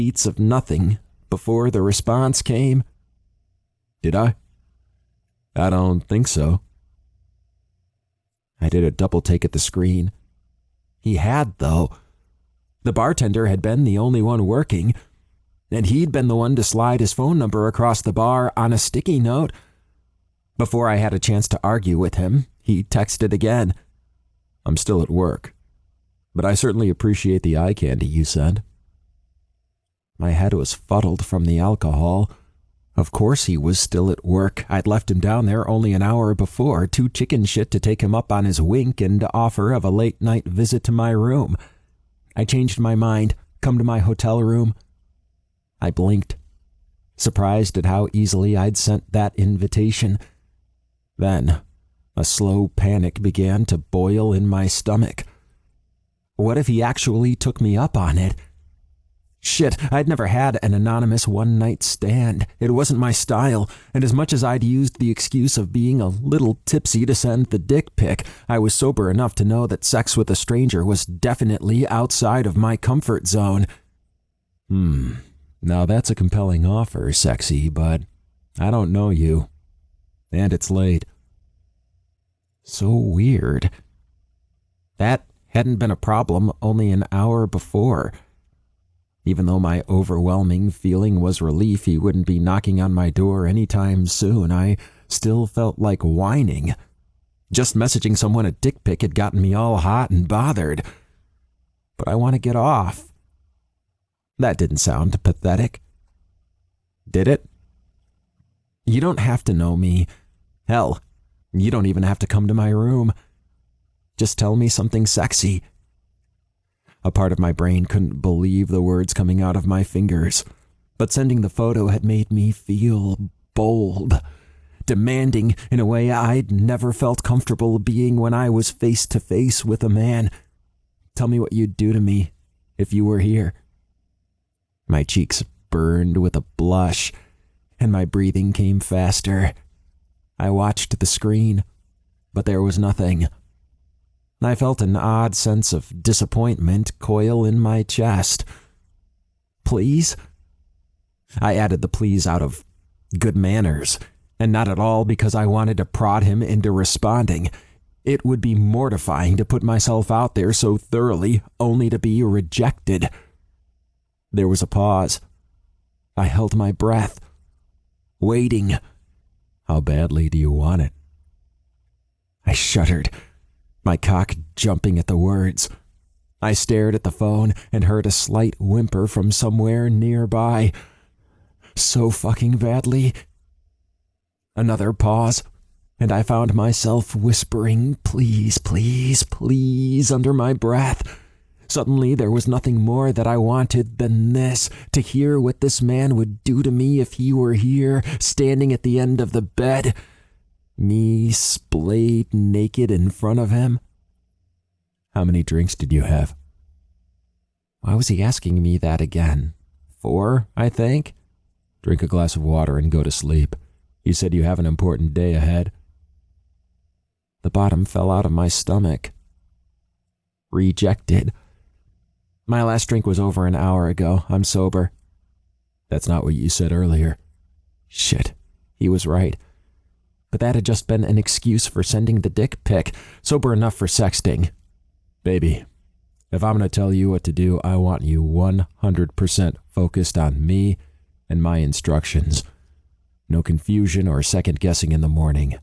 beats of nothing before the response came. Did I? I don't think so. I did a double take at the screen. He had, though. The bartender had been the only one working, and he'd been the one to slide his phone number across the bar on a sticky note. Before I had a chance to argue with him, he texted again. I'm still at work, but I certainly appreciate the eye candy you sent. My head was fuddled from the alcohol. Of course he was still at work. I'd left him down there only an hour before, too chicken shit to take him up on his wink and offer of a late-night visit to my room. I changed my mind. Come to my hotel room. I blinked, surprised at how easily I'd sent that invitation. Then, a slow panic began to boil in my stomach. What if he actually took me up on it? Shit, I'd never had an anonymous one-night stand. It wasn't my style, and as much as I'd used the excuse of being a little tipsy to send the dick pic, I was sober enough to know that sex with a stranger was definitely outside of my comfort zone. Now that's a compelling offer, sexy, but I don't know you. And it's late. So weird. That hadn't been a problem only an hour before. Even though my overwhelming feeling was relief he wouldn't be knocking on my door anytime soon, I still felt like whining. Just messaging someone a dick pic had gotten me all hot and bothered. But I want to get off. That didn't sound pathetic. Did it? You don't have to know me. Hell, you don't even have to come to my room. Just tell me something sexy. A part of my brain couldn't believe the words coming out of my fingers, but sending the photo had made me feel bold, demanding in a way I'd never felt comfortable being when I was face to face with a man. Tell me what you'd do to me if you were here. My cheeks burned with a blush, and my breathing came faster. I watched the screen, but there was nothing. I felt an odd sense of disappointment coil in my chest. Please? I added the please out of good manners, and not at all because I wanted to prod him into responding. It would be mortifying to put myself out there so thoroughly only to be rejected. There was a pause. I held my breath, waiting. How badly do you want it? I shuddered, my cock jumping at the words. I stared at the phone and heard a slight whimper from somewhere nearby. So fucking badly. Another pause, and I found myself whispering, please, please, please, under my breath. Suddenly there was nothing more that I wanted than this, to hear what this man would do to me if he were here, standing at the end of the bed. Me splayed naked in front of him. How many drinks did you have? Why was he asking me that again? 4, I think. Drink a glass of water and go to sleep. You said you have an important day ahead. The bottom fell out of my stomach. Rejected. My last drink was over an hour ago. I'm sober. That's not what you said earlier. Shit, he was right. But that had just been an excuse for sending the dick pic, sober enough for sexting. Baby, if I'm going to tell you what to do, I want you 100% focused on me and my instructions. No confusion or second-guessing in the morning.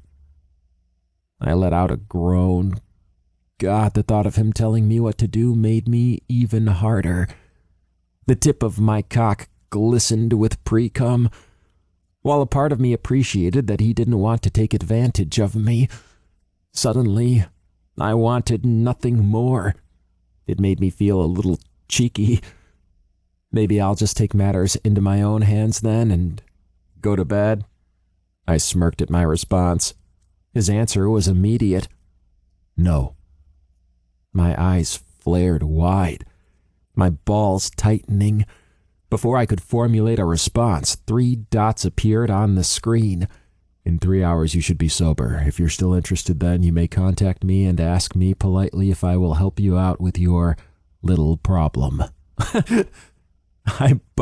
I let out a groan. God, the thought of him telling me what to do made me even harder. The tip of my cock glistened with pre-cum. While a part of me appreciated that he didn't want to take advantage of me, suddenly I wanted nothing more. It made me feel a little cheeky. Maybe I'll just take matters into my own hands then and go to bed. I smirked at my response. His answer was immediate. No. My eyes flared wide, my balls tightening. Before I could formulate a response, 3 dots appeared on the screen. In 3 hours you should be sober. If you're still interested then, you may contact me and ask me politely if I will help you out with your little problem. I